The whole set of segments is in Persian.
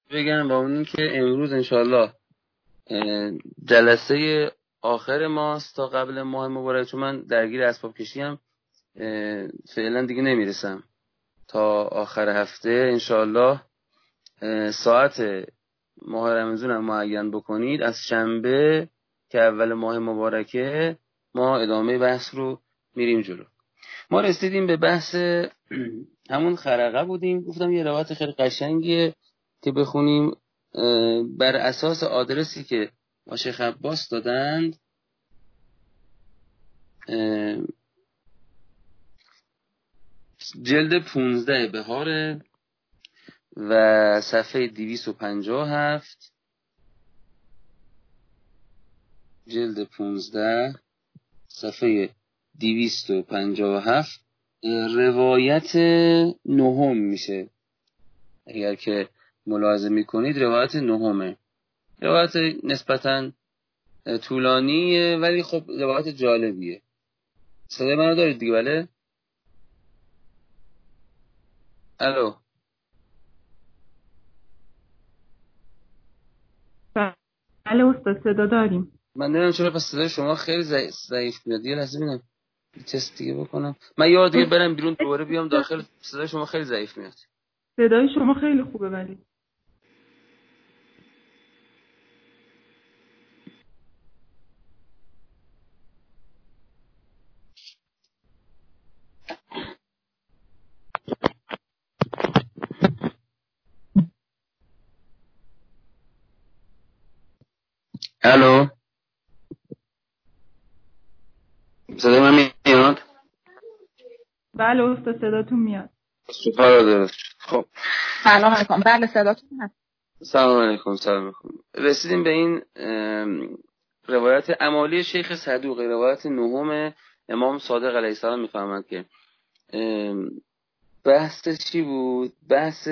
بگم با اون که امروز انشالله جلسه آخر ماست تا قبل ماه مبارک، چون من درگیر اسباب کشی هم فعلا دیگه نمیرسم تا آخر هفته. انشالله ساعت ماه رمضان هم معین بکنید، از شنبه که اول ماه مبارکه ما ادامه بحث رو میریم جلو. ما رسیدیم به بحث همون خرقه بودیم. گفتم یه روایت خیلی قشنگیه که بخونیم بر اساس آدرسی که شیخ عباس دادند. جلد 15 بهاره و صفحه 257. جلد 15 صفحه 257 روایت نهم میشه. اگر که ملاحظه میکنید روایت نهمه. روایت نسبتاً طولانیه ولی خب روایت جالبیه. صدای منو دارید دیگه؟ بله؟ الو. بله استاد صدا داریم. من نمیدونم چرا پس صدای شما خیلی ضعیف میاد. یه لحظه ببینم تست دیگه بکنم. من یه دیگه برم بیرون دوباره بیام داخل. صدای شما خیلی ضعیف میاد. صدای شما خیلی خوبه ولی. الو. صدای من میاد؟ بله استاد صداتون میاد. سوپر درست. خب سلام علیکم. بله صداتون هست. سلام علیکم. رسیدیم به این روایت امالی شیخ صدوق، روایت نهم امام صادق علیه السلام. میفهمند که بحث چی بود؟ بحث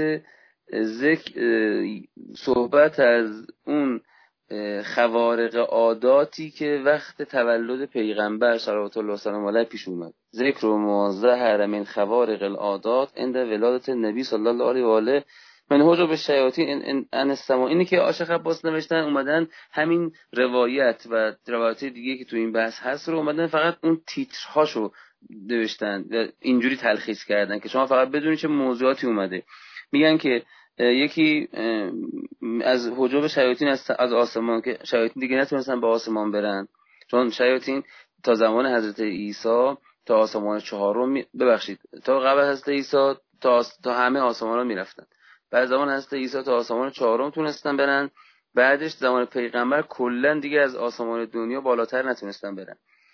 صحبت از اون خوارق عاداتی که وقت تولد پیغمبر صلوات الله وسلم علیه پیش اومد. ذکر و موازه من خوارق العادات عند ولادت نبی صلی الله علیه و آله من حجب الشیاطین ان السما. اینی که عاشق عباس نوشتن، اومدن همین روایت و روایت دیگه که تو این بحث هست رو اومدن فقط اون تیترهاشو نوشتن و اینجوری تلخیص کردن که شما فقط بدونید چه موضوعاتی اومده. میگن که یکی از حجب شیاطین از آسمان، که شیاطین دیگه نتونستن به آسمان برن، چون شیاطین تا زمان حضرت عیسی تا آسمان چهارم تا قبل حضرت عیسی تا همه آسمان ها میرفتن. بعد زمان حضرت عیسی تا آسمان چهارم تونستن برن. بعدش زمان پیغمبر کلا دیگه از آسمان دنیا بالاتر نتونستن برن.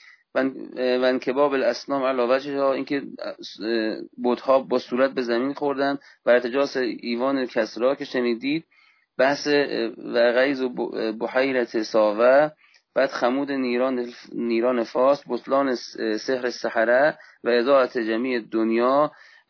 و کباب الاسنام علاوه ها، اینکه بت‌ها با صورت به زمین خوردن و ارتجاس ایوان کسرا که شنیدید. بحث و غیظ و بحیرت ساوه، بعد خمود نیران فاس، بطلان سحر السحره و اضاعت جمیع دنیا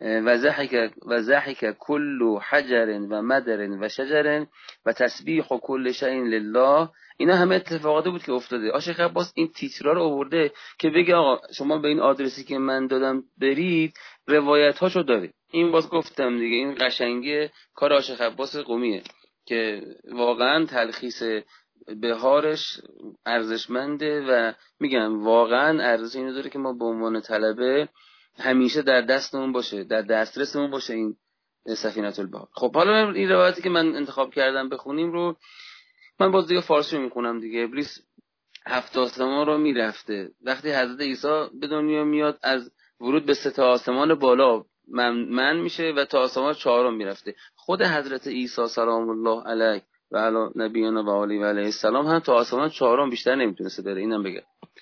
و ضحک کل حجر و مدر و شجر و تسبیح و کل شیء لله. اینا همه اتفاقاتی بود که افتاده. شیخ عباس این تیترا رو آورده که بگه آقا شما به این آدرسی که من دادم برید، روایت هاشو دارید. این باز گفتم دیگه، این قشنگی کار شیخ عباس قمیه که واقعا تلخیص بهارش ارزشمنده و میگم واقعا ارزش اینو داره که ما به عنوان طلبه همیشه در دستمون باشه، در دسترسمون باشه این سفینه البحار. خب حالا این روایتی که من انتخاب کردم بخونیم رو من باز دیگه فارسی میخونم دیگه. ابلیس 7 آسمان رو میرفته. وقتی حضرت عیسی به دنیا میاد از ورود به 3 آسمان بالا من میشه و تا آسمان 4 میرفته. خود حضرت عیسی سلام الله علیه و علی نبینا و آله و علیه السلام هم تا آسمان 4 بیشتر نمیتونسته بره. اینم بگم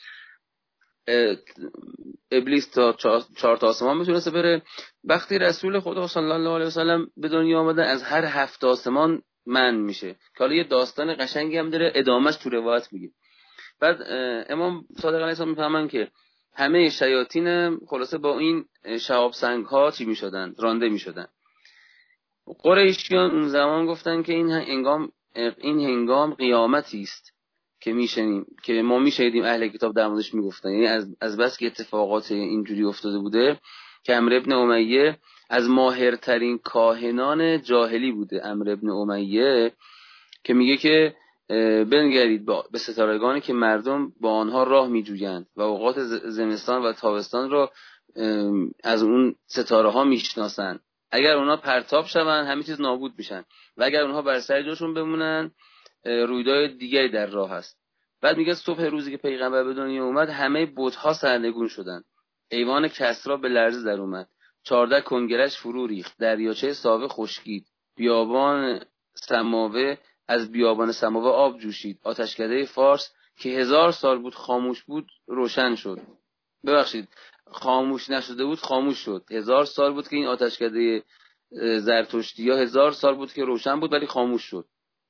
ابلیس تا 4 آسمان میتونسته بره. وقتی رسول خدا صلی الله علیه و سلم به دنیا آمده از هر 7 آسمان من میشه، که حالا یه داستان قشنگی هم داره، ادامهش تو روایت میگه. بعد امام صادق علیه السلام میفهمن که همه شیاطین خلاصه با این شهاب سنگ ها چی میشدن؟ رانده میشدن. قریشیان اون زمان گفتن که این هنگام قیامتی است که میشنیم، که ما میشنیدیم اهل کتاب در موردش میگفتن. یعنی از بس که اتفاقات اینجوری افتاده بوده که عمرو ابن امیه از ماهرترین کاهنان جاهلی بوده عمرو ابن امیه، که میگه که بنگرید به ستارگانی که مردم با آنها راه میجویند و اوقات زمستان و تابستان را از اون ستاره ها میشناسن. اگر اونها پرتاب شوند همه چیز نابود میشن و اگر اونها بر سر جاشون بمونن رویداد دیگری در راه هست. بعد میگه صبح روزی که پیغمبر به دنیا اومد همه بت‌ها سرنگون شدن، ایوان کسری به لرزه در اومد، 14 کنگرش فرو ریخت، دریاچه ساوه خشکید، بیابان سماوه از بیابان سماوه آب جوشید، آتشکده فارس که 1000 سال بود خاموش بود روشن شد. ببخشید، خاموش نشده بود خاموش شد. 1000 سال بود که این آتشکده زرتشتی یا 1000 سال بود که روشن بود ولی خاموش شد.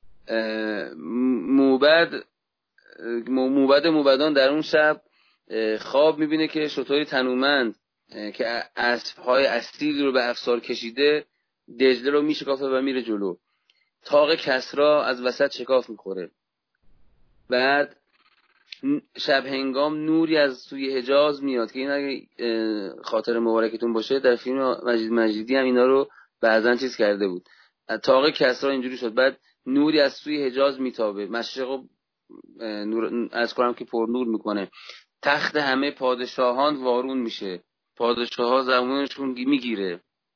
موبدان در اون شب خواب میبینه که شترهای تنومند که اسبهای اصیل رو به افسار کشیده دجله رو میشکافه و میره جلو. طاق کسری از وسط شکاف میخوره. بعد شب هنگام نوری از سوی حجاز میاد که این اگه خاطر مبارکتون باشه در فیلم مجیدی هم اینا رو بعضن چیز کرده بود. طاق کسری اینجوری شد. بعد نوری از سوی حجاز میتابه، مشرق نور از کنم که پر نور میکنه. تخت همه پادشاهان وارون میشه، پادشاها زمانشون میگیره.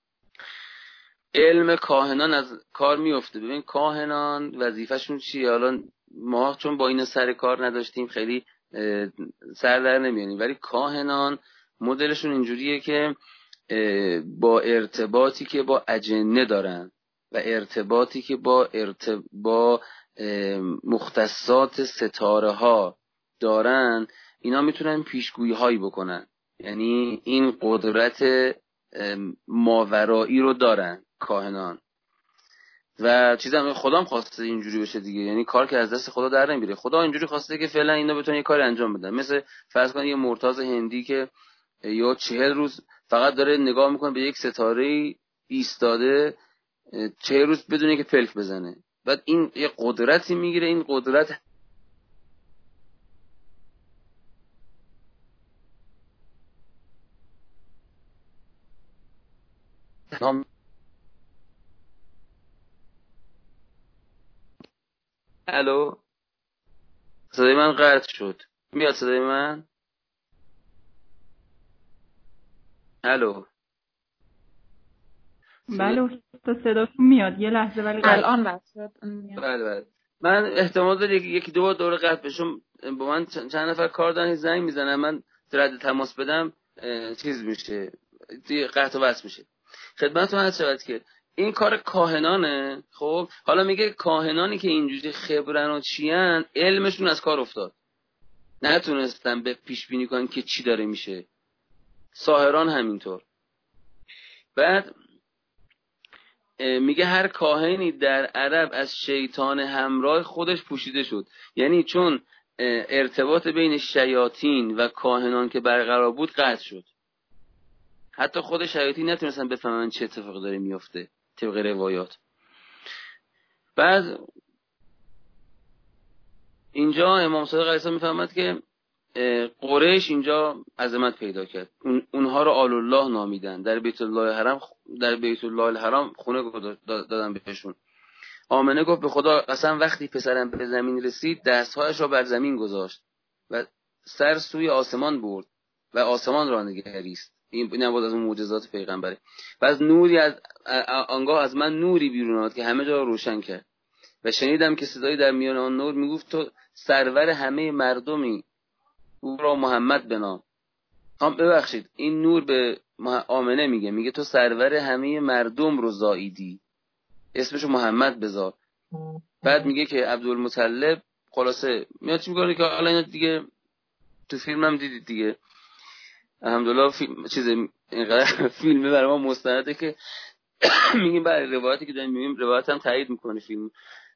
علم کاهنان از کار میفته. ببین کاهنان وظیفهشون چیه؟ حالا ما چون با اینا سر کار نداشتیم خیلی سر در نمیاریم، ولی کاهنان مدلشون اینجوریه که با ارتباطی که با اجنه دارن و ارتباطی که با مختصات ستاره ها دارن، اینا میتونن پیشگویی هایی بکنن. یعنی این قدرت ماورایی رو دارن کاهنان و چیزا خدا هم خواسته اینجوری بشه دیگه. یعنی کار که از دست خدا در نمیره. خدا اینجوری خواسته که فعلا اینا بتونن یه کاری انجام بدن. مثل فرض کن یه مرتضی هندی که یا 40 روز فقط داره نگاه میکنه به یک ستاره ایستاده، 40 روز بدونه که پلک بزنه. بعد این یه قدرتی میگیره. این قدرت الو، صدای من قطع شد. میاد صدای من؟ الو. بله استاد صداتون میاد. یه لحظه ولی الان بس. بله. من احتمال داره یکی دو بار دوره قطع بشم. با من چند نفر کار دارن زنگ میزنن، من رد تماس بدم چیز میشه، قطع و وصل میشه. خدمتتون عرض شود که این کار کاهنانه. خب حالا میگه کاهنانی که اینجوری خبرن و چیان، علمشون از کار افتاد، نتونستن به پیش بینی کنن که چی داره میشه. ساحران همینطور. بعد میگه هر کاهنی در عرب از شیطان همراه خودش پوشیده شد. یعنی چون ارتباط بین شیاطین و کاهنان که برقرار بود قطع شد، حتی خود شیاطین نتونستن بفهمن چه اتفاقی داره میفته طبق روایات. بعد اینجا امام صادق علیه السلام میفهمد که قریش اینجا عظمت پیدا کرد. اونها رو آل الله نامیدن. در بیت الله الحرام خونه دادن بهشون. آمنه گفت به خدا قسم وقتی پسرم به زمین رسید دستهایش را بر زمین گذاشت و سر سوی آسمان برد و آسمان را نگریست. این نبود از اون معجزات پیغمبره. و از نوری آنگاه از من نوری بیرون آمد که همه جا را روشن کرد و شنیدم که صدایی در میان آن نور میگفت تو سرور همه مردمی، او را محمد بنام. ببخشید، این نور به آمنه میگه تو سرور همه مردم رو زاییدی، اسمشو محمد بذار. بعد میگه که عبدالمطلب خلاصه میاد چی میگه که حالا اینا دیگه تو فیلم هم دیدید دیگه، الحمدلله اینقدر فیلمه برای ما مستنده که میگیم برای روایتی که داریم میگیم روایت هم تایید میکنه فیلم.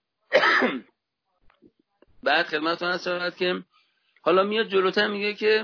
بعد خدمتتون عرض شود که حالا میاد جلوتر میگه که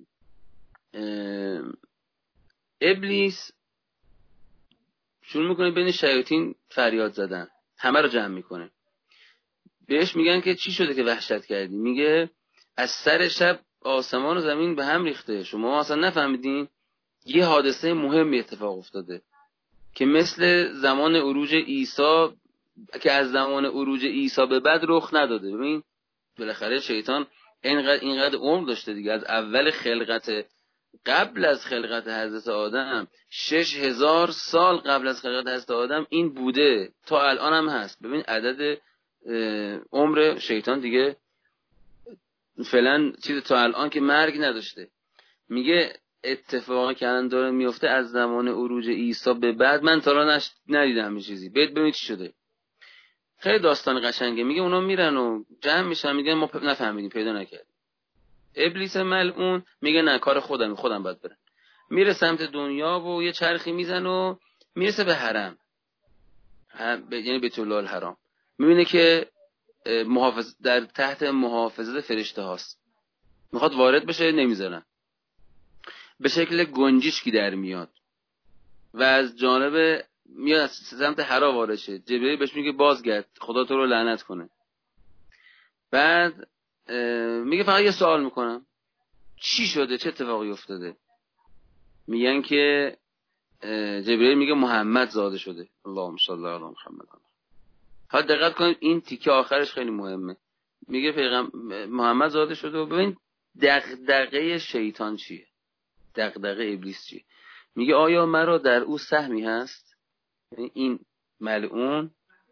ابلیس شروع میکنه بین شیاطین فریاد زدن، همه رو جمع میکنه. بهش میگن که چی شده که وحشت کردی؟ میگه از سر شب آسمان و زمین به هم ریخته، شما اصلا نفهمیدین؟ یه حادثه مهمی اتفاق افتاده. که مثل زمان عروج عیسی که از زمان عروج عیسی به بعد رخ نداده. ببین بالاخره شیطان اینقدر عمر داشته دیگه، از اول خلقت، قبل از خلقت حضرت آدم 6000 سال قبل از خلقت حضرت آدم این بوده، تا الان هم هست. ببین عدد عمر شیطان دیگه فعلا چیز تا الان که مرگ نداشته. میگه اتفاقی که الان داره میفته از زمان عروج عیسی به بعد من تا الان ندیدم همین چیزی. ببینید چی شده. خیلی داستان قشنگه. میگه اونا میرن و جمع میشن، میگن ما نفهمیدیم، پیدا نکردیم. ابلیس ملعون میگه نه، کار خودم باید برم. میره سمت دنیا و یه چرخی میزن و میرسه به حرم، یعنی بیت الله الحرام. میبینه که در تحت محافظت فرشته هاست. میخواد وارد بشه، نمیذارن. به شکل گنجشکی در میاد و از جانب میاد از سمت حرا وارد شه. جبرئیل بهش میگه بازگرد، خدا تو رو لعنت کنه. بعد میگه فقط یه سوال میکنم، چی شده، چه اتفاقی افتاده؟ میگن که جبرئیل میگه محمد زاده شده. اللهم صل علی محمد. حالا دقت کنید این تیکه آخرش خیلی مهمه. میگه محمد زاده شده. و ببین دغدغه شیطان چیه، دغدغه ابلیس چیه. میگه آیا مرا در او سهمی هست؟ این ملعون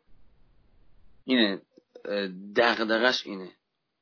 اینه، دغدغش اینه.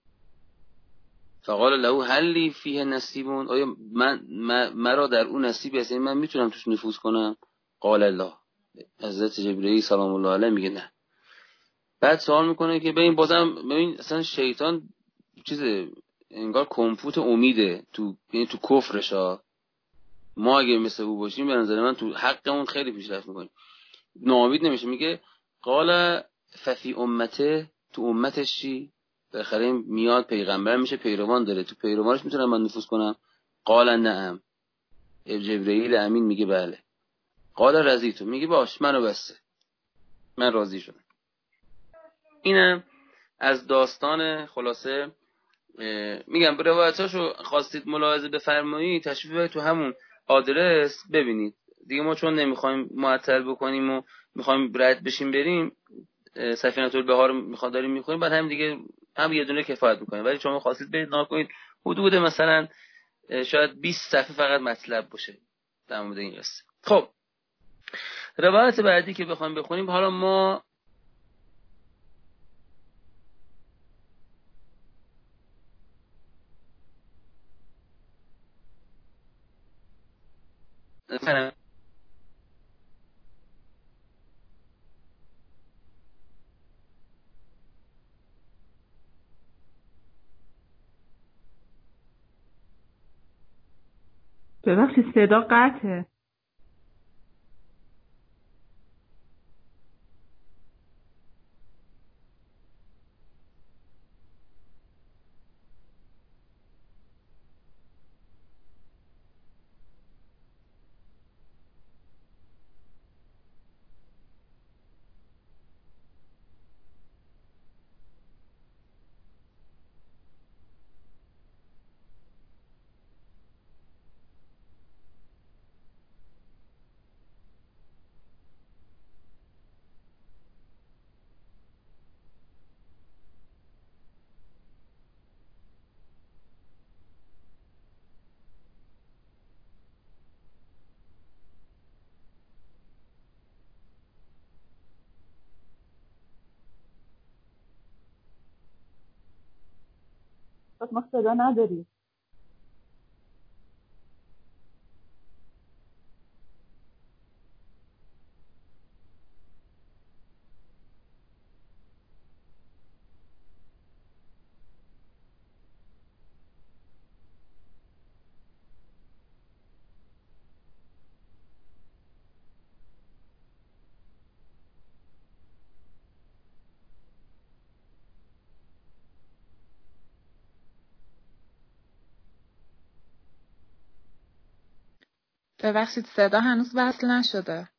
فقال له هل لی فیه نصیبون، آیا مرا در اون نصیبی هست، من میتونم توش نفوذ کنم؟ قال الله، حضرت جبرئیل سلام الله علیه میگه نه. بعد سوال میکنه که ببین اصلا شیطان چیزه، انگار کمپوت امیده یعنی تو کفرش ها. ما اگه مثل او باشیم به نظر من تو حقمون خیلی پیشرفت میکنیم، ناامید نمیشه. میگه قال ففی امته، تو امتش چی؟ بالاخره میاد پیغمبر میشه، پیروان داره، تو پیروانش میتونم من نفوذ کنم؟ قال نعم، جبرئیل امین میگه بله. قال رضیت، میگه باش منو بسه، من راضی شدم. اینم از داستان. خلاصه میگم به روایتاشو خواستید ملاحظه بفرمایید، تشریف ببرید تو همون آدرس ببینید دیگه. ما چون نمیخوایم معطل بکنیم و میخوایم رد بشیم بریم، سفینه البحار میخواد داریم میخونیم، بعد هم دیگه هم یه دونه کفایت میکنیم. ولی شما خواستید برید نگاه کنید، حدود مثلا شاید 20 صفحه فقط مطلب باشه در مورد این قصه. خب روایت بعدی که بخوایم بخونیم، حالا ما ببخشید صدا قطعه. ما صدا نداریم. ببخشید صدا هنوز وصل نشده.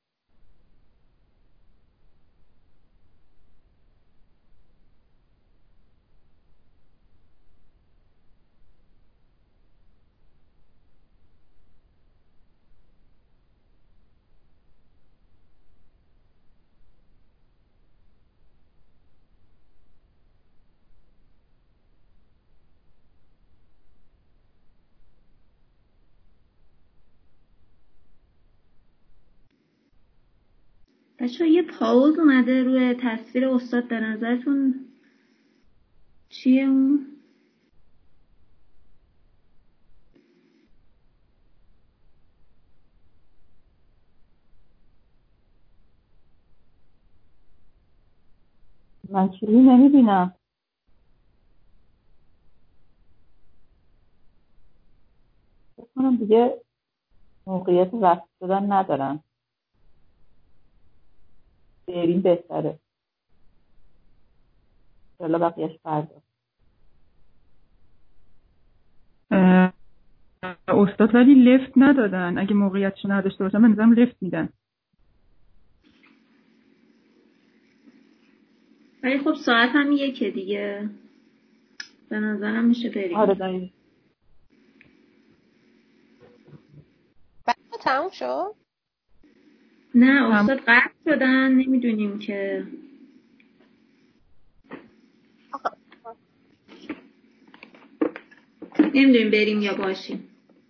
بچه یه پاوز اومده روی تصویر استاد، به نظرتون چیه اون؟ من چیزی نمیبینم. فکر کنم دیگه موقعیت وصل شدن ندارن. بریم بهتره. حالا بقیهش فردا. استاد ولی لفت ندادن. اگه موقعیتشو نداشته باشن من نظرم لفت میدن. ولی خب ساعت هم یکه دیگه، به نظرم میشه بریم. آره دایی. تموم شد؟ نه استاد قطع شدن، نمیدونیم که نمیدونیم بریم یا باشیم.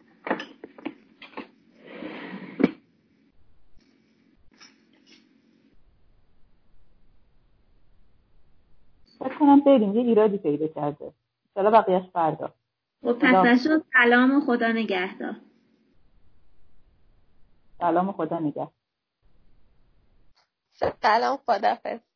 فکر کنم بریم، یه ایرادی پیدا کرده. حالا بقیهش فردا. خب پس شد. سلام و خدا نگهدار. سلام و خدا نگهدار. سلام، خداحافظ.